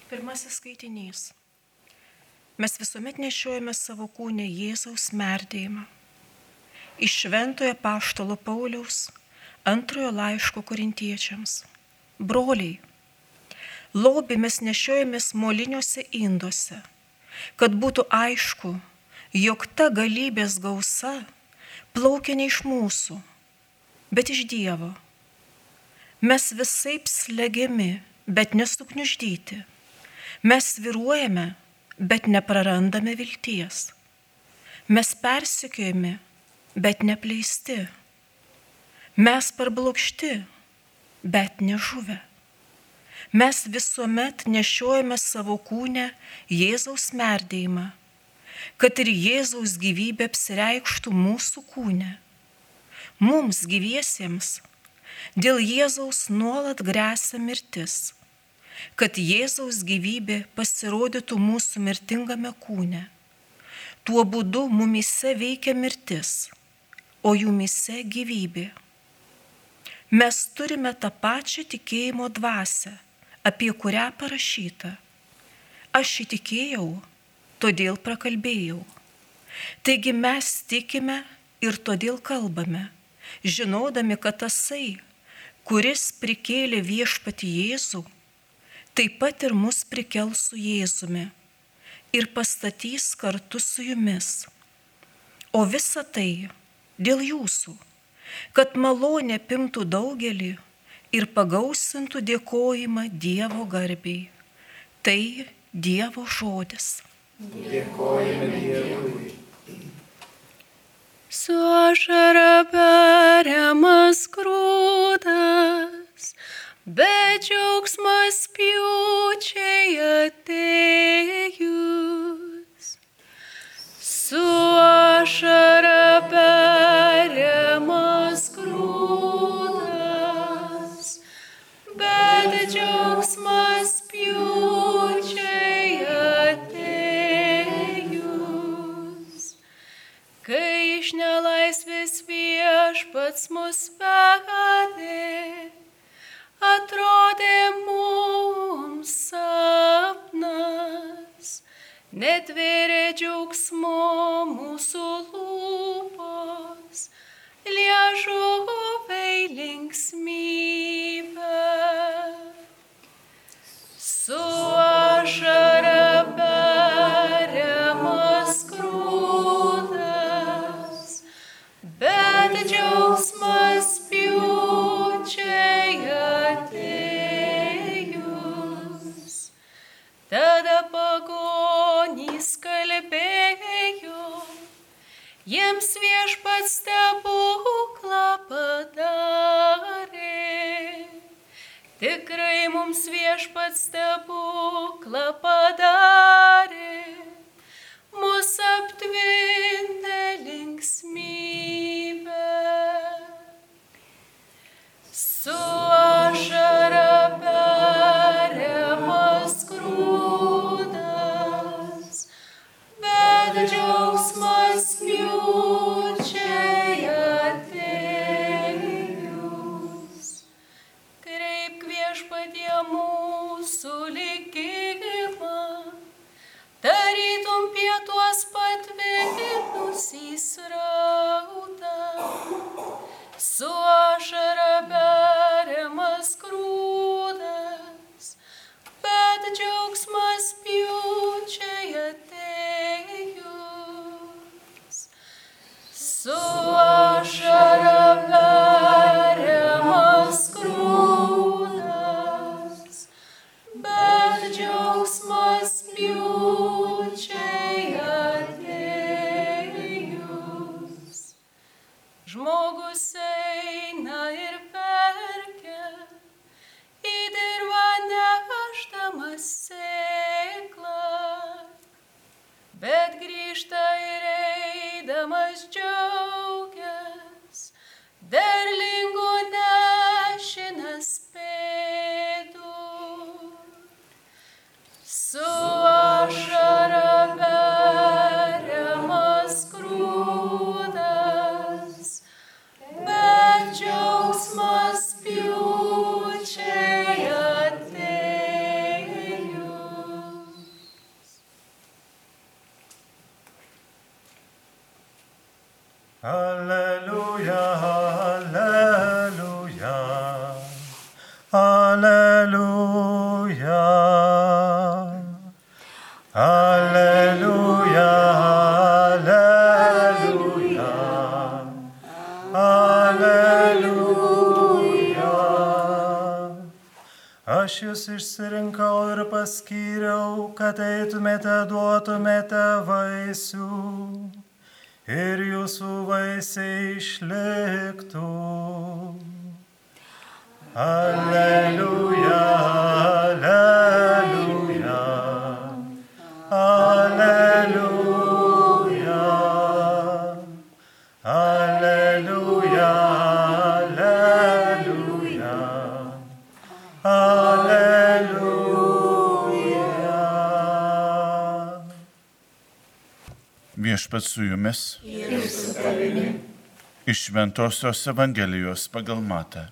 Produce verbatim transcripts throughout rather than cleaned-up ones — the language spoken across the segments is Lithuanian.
Pirmasis skaitinys. Mes visuomet nešiojame savo kūne Jėzaus merdėjimą. Iš Šventojo Apaštalo Pauliaus antrojo laiško korintiečiams. Broliai, lobį mes nešiojamės moliniuose induose, kad būtų aišku, jog ta galybės gausa plaukia ne iš mūsų, bet iš Dievo. Mes visaip slegiami, bet nesukniuždyti. Mes svyruojame, bet neprarandame vilties. Mes persekiojami, bet nepleisti. Mes parblokšti, bet nežuvę. Mes visuomet nešiojame savo kūne Jėzaus merdėjimą, kad ir Jėzaus gyvybė apsireikštų mūsų kūne. Mums gyviesiems dėl Jėzaus nuolat gresia mirtis, kad Jėzaus gyvybė pasirodytų mūsų mirtingame kūne. Tuo būdu mumyse veikia mirtis, o jumyse gyvybė. Mes turime tą pačią tikėjimo dvasią, apie kurią parašyta. Aš įtikėjau, todėl prakalbėjau. Taigi mes tikime ir todėl kalbame, žinodami, kad tasai, kuris prikėlė viešpatį Jėzų, taip pat ir mus prikels su Jėzumi ir pastatys kartu su jumis. O visa tai dėl jūsų, kad malonė apimtų daugelį ir pagausintų dėkojimą Dievo garbei. Tai Dievo žodis. Dėkojame Dievui. Su ašara beriamas grūdas, bet džiaugsmas pjūčiai atėjus. Su ašara beriamas grūdas, bet džiaugsmas pjūčiai atėjus. Kai iš nelaisvės viešpats mus vedė, atrodė mums sapnas, netvėrė džiaugsmo mūsų lūpos, liežuviai linksmybė. Su ašara beriamas grūdas, bet džiaugsmas pjūčiai atėjus. Tada pagonys kalbėjo, jiems viešpats stebuklą padarė. Tikrai mums viešpats stebuklą padarė, mus aptvindė linksmybė. Su ašara beriamas grūdas, bet džiaugsmas pjūčiai atėjus. Kreipk viešpatie mūsų likimą, tarytum pietuos patvinusį srautą. Su ašara beriamas grūdas, bet džiaugsmas pjūčiai atėjus. Su ašara beriamas grūdas, bet džiaugsmas pjūčiai atėjus. Žmogus eina ir verkia, į dirvą nešdamas sėklą, bet grįžta ir eidamas džiaugias, derlingų nešinas pėdų. Su ašara beriamas grūdas, bet džiaugsmas pjūčiai atėjus. Alleluja, alleluja, alleluja, alleluja, alleluja, alleluja. Aš jūs išsirinkau ir paskyriau, kad eitumėte, duotumėte vaisių. Ir jūsų vaisiai išliktų. Alleluja, alleluja, alleluja, alleluja, alleluja, alleluja. Viešpats su jumis. Iš Šventosios Evangelijos pagal Matą.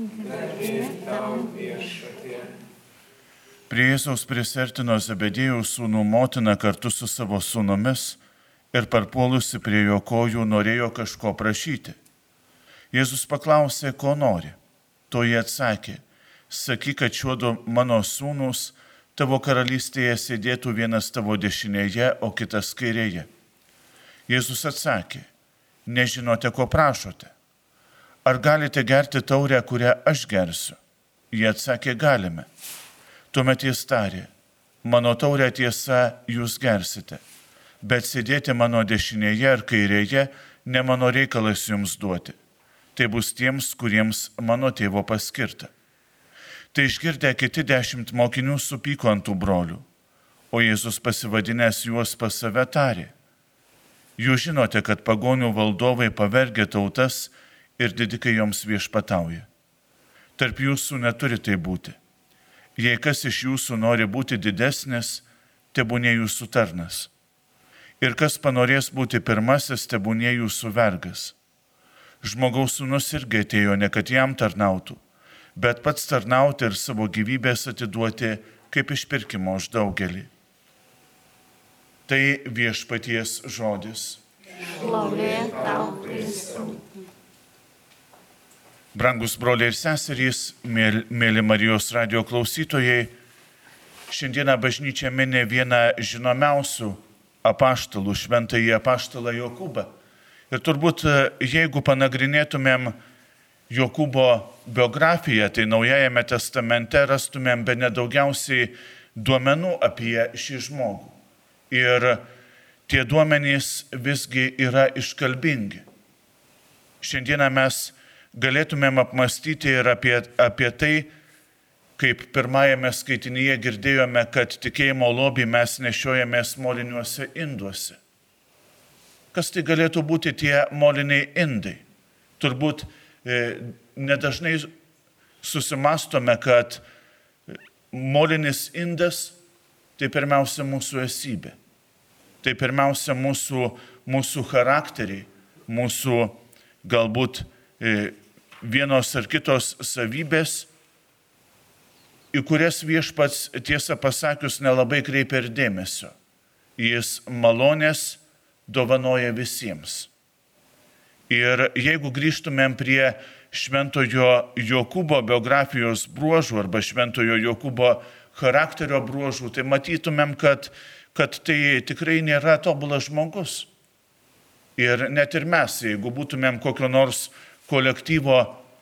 Prie Jėzaus prisertino Zebedėjaus sūnų motina kartu su savo sūnumis ir parpuolusi prie jo kojų norėjo kažko prašyti. Jėzus paklausė, ko nori. To jie atsakė, sakyk, kad šiuodu mano sūnūs tavo karalystėje sėdėtų vienas tavo dešinėje, o kitas kairėje. Jėzus atsakė, nežinote, ko prašote. Ar galite gerti taurę, kurią aš gersiu? Jie atsakė, galime. Tuomet jis tarė, mano taurę tiesa jūs gersite, bet sėdėti mano dešinėje ar kairėje ne mano reikalas jums duoti. Tai bus tiems, kuriems mano tėvo paskirta. Tai išgirdę kiti dešimt mokinių supyko ant tų brolių, o Jėzus pasivadinęs juos pas save tarė. Jūs žinote, kad pagonių valdovai pavergia tautas ir didikai joms viešpatauja. Tarp jūsų neturi tai būti. Jei kas iš jūsų nori būti didesnis, tebūnė jūsų tarnas. Ir kas panorės būti pirmasis, tebūnė jūsų vergas. Žmogaus sūnus irgi atėjo ne kad jam tarnautų, bet pats tarnauti ir savo gyvybės atiduoti kaip išpirkimo už daugelį. Tai viešpaties žodis. Šlovė tau, Kristau. Brangus broliai ir seserys, mėly Marijos radijo klausytojai, šiandieną bažnyčia mini vieną žinomiausių apaštalų, šventąjį apaštalą Jokūbą. Ir turbūt, jeigu panagrinėtumėm Jokūbo biografiją, tai Naujajame testamente rastumėm be nedaugiausiai duomenų apie šį žmogų. Ir tie duomenys visgi yra iškalbingi. Šiandieną mes galėtumėm apmastyti ir apie, apie tai, kaip pirmajame skaitinyje girdėjome, kad tikėjimo lobį mes nešiojamės moliniuose induose. Kas tai galėtų būti tie moliniai indai? Turbūt e, nedažnai susimastome, kad molinis indas tai pirmiausia mūsų esybė. Tai pirmiausia mūsų, mūsų charakteriai, mūsų galbūt e, vienos ar kitos savybės, į kurias viešpats tiesą pasakius nelabai kreipia ir dėmesio. Jis malonės dovanoja visiems. Ir jeigu grįžtumėm prie šventojo Jokūbo biografijos bruožų arba šventojo Jokūbo charakterio bruožų, tai matytumėm, kad, kad tai tikrai nėra tobulas žmogus. Ir net ir mes, jeigu būtumėm kokio nors kolektyvo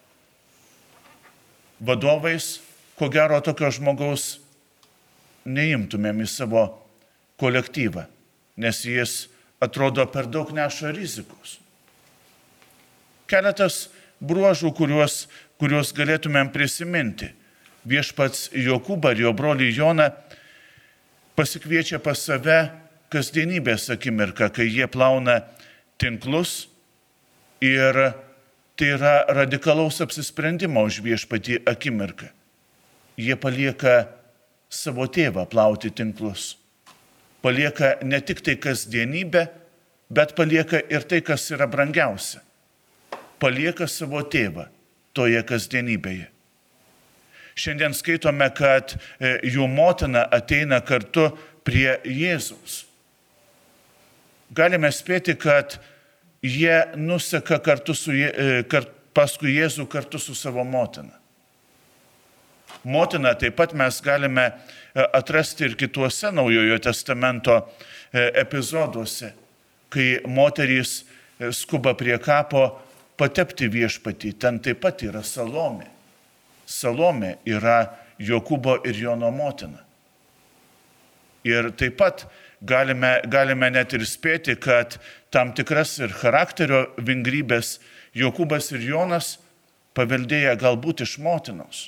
vadovais, ko gero tokio žmogaus neimtumėm į savo kolektyvą, nes jis atrodo per daug neša rizikos. Keletas bruožų, kuriuos, kuriuos galėtumėm prisiminti. Viešpats Jokūbą ir jo brolį Joną pasikviečia pas save kasdienybės akimirką, kai jie plauna tinklus ir tai yra radikalaus apsisprendimo už viešpatį akimirką. Jie palieka savo tėvą plauti tinklus. Palieka ne tik tai kasdienybę, bet palieka ir tai, kas yra brangiausia. Palieka savo tėvą toje kasdienybėje. Šiandien skaitome, kad jų motina ateina kartu prie Jėzaus. Galime spėti, kad jie nuseka kartu su, kart, paskui Jėzų kartu su savo motina. Motina taip pat mes galime atrasti ir kituose Naujojo testamento epizoduose, kai moterys skuba prie kapo patepti viešpatį. Ten taip pat yra Salomė. Salomė yra Jokūbo ir Jono motina. Ir taip pat galime, galime net ir spėti, kad tam tikras ir charakterio vingrybės Jokūbas ir Jonas paveldėję galbūt iš motinos.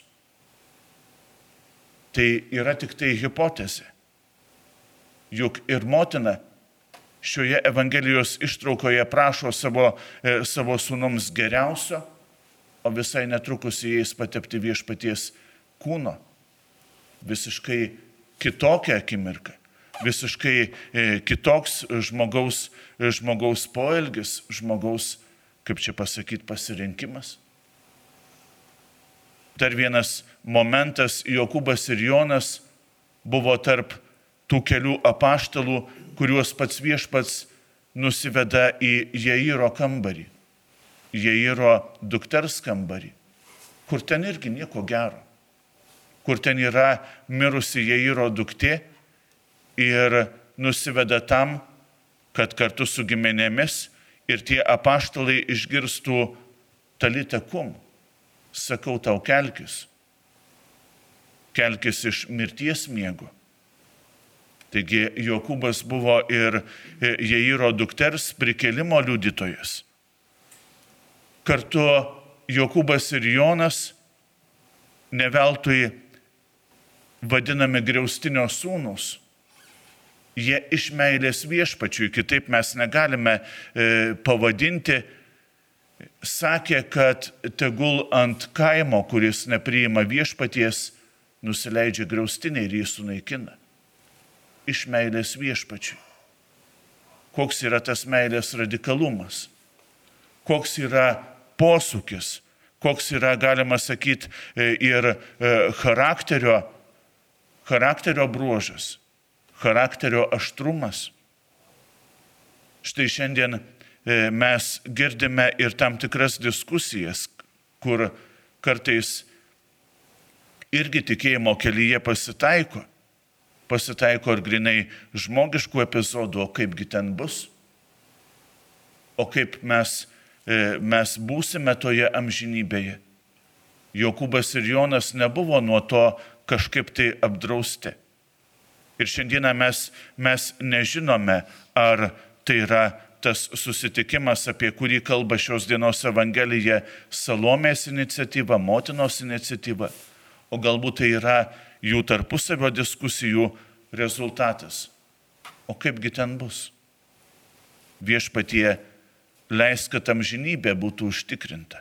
Tai yra tik tai hipotezė. Juk ir motina šioje Evangelijos ištraukoje prašo savo, e, savo sūnums geriausio, o visai netrukus jais patepti viešpaties kūno. Visiškai kitokia akimirka, visiškai e, kitoks žmogaus, žmogaus poelgis, žmogaus, kaip čia pasakyti, pasirinkimas. Dar vienas momentas, Jokūbas ir Jonas buvo tarp tų kelių apaštalų, kuriuos pats viešpats nusiveda į Jairo kambarį, Jairo dukters kambarį, kur ten irgi nieko gero, kur ten yra mirusi Jairo duktė ir nusiveda tam, kad kartu su giminėmis ir tie apaštalai išgirstų talita kum. Sakau tau, kelkis, kelkis iš mirties miego. Taigi Jokūbas buvo ir Jairo dukters prikėlimo liudytojas. Kartu Jokūbas ir Jonas ne veltui vadinami griaustinio sūnūs. Jie iš meilės viešpačiui, kitaip mes negalime e, pavadinti, sakė, kad tegul ant kaimo, kuris nepriima viešpaties, nusileidžia griaustiniai ir jį sunaikina. Iš meilės viešpačiui. Koks yra tas meilės radikalumas? Koks yra posūkis? Koks yra, galima sakyti, ir charakterio, charakterio bruožas, charakterio aštrumas? Štai šiandien mes girdime ir tam tikras diskusijas, kur kartais irgi tikėjimo kelyje pasitaiko. Pasitaiko ir grinai žmogiškų epizodų, o kaipgi ten bus. O kaip mes, mes būsime toje amžinybėje. Jokūbas ir Jonas nebuvo nuo to kažkaip tai apdrausti. Ir šiandieną mes, mes nežinome, ar tai yra tas susitikimas, apie kurį kalba šios dienos Evangelija, Salomės iniciatyva, motinos iniciatyva, o galbūt tai yra jų tarpusavio diskusijų rezultatas. O kaipgi ten bus? Viešpatie, leisk, kad amžinybė būtų užtikrinta.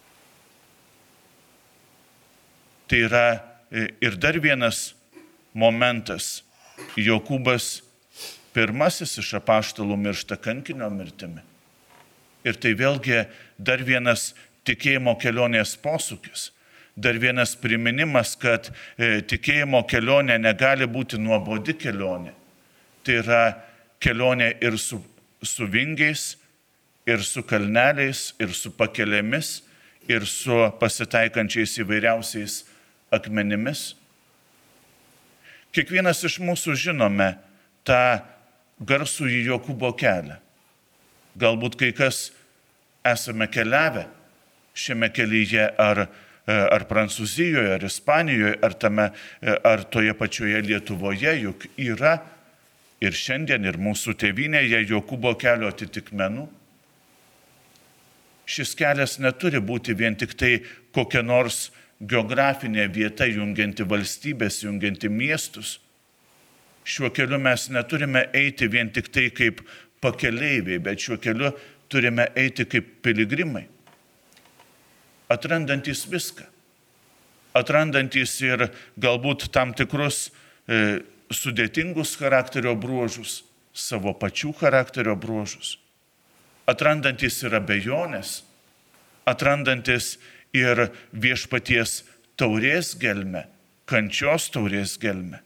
Tai yra ir dar vienas momentas. Jokūbas pirmasis iš apaštalų miršta kankinio mirtimi. Ir tai vėlgi dar vienas tikėjimo kelionės posūkis, dar vienas priminimas, kad e, tikėjimo kelionė negali būti nuobodi kelionė. Tai yra kelionė ir su, su vingiais, ir su kalneliais, ir su pakelėmis, ir su pasitaikančiais įvairiausiais akmenimis. Kiekvienas iš mūsų žinome tą garsų į Jokūbo kelią. Galbūt kai kas esame keliavę šiame kelyje ar, ar Prancūzijoje, ar Ispanijoje, ar, tame, ar toje pačioje Lietuvoje, juk yra ir šiandien, ir mūsų tėvynėje Jokūbo kelio atitikmenų. Šis kelias neturi būti vien tik tai kokia nors geografinė vieta, jungianti valstybės, jungianti miestus. Šiuo keliu mes neturime eiti vien tik tai kaip pakeleiviai, bet šiuo keliu turime eiti kaip piligrimai, atrandantis viską, atrandantis ir galbūt tam tikrus e, sudėtingus charakterio bruožus, savo pačių charakterio bruožus, atrandantis ir abejonės, atrandantis ir viešpaties taurės gelmę, kančios taurės gelmę.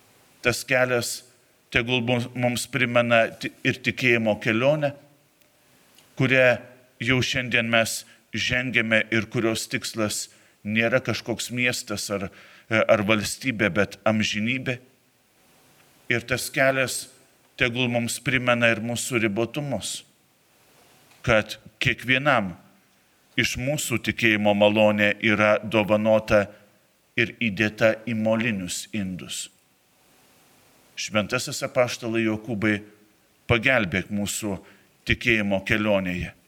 Tas kelias tegul mums primena ir tikėjimo kelionę, kurią jau šiandien mes žengėme ir kurios tikslas nėra kažkoks miestas ar, ar valstybė, bet amžinybė. Ir tas kelias tegul mums primena ir mūsų ribotumus, kad kiekvienam iš mūsų tikėjimo malonė yra dovanota ir įdėta į molinius indus. Šventasis apaštalai Jokūbai, pagelbėk mūsų tikėjimo kelionėje.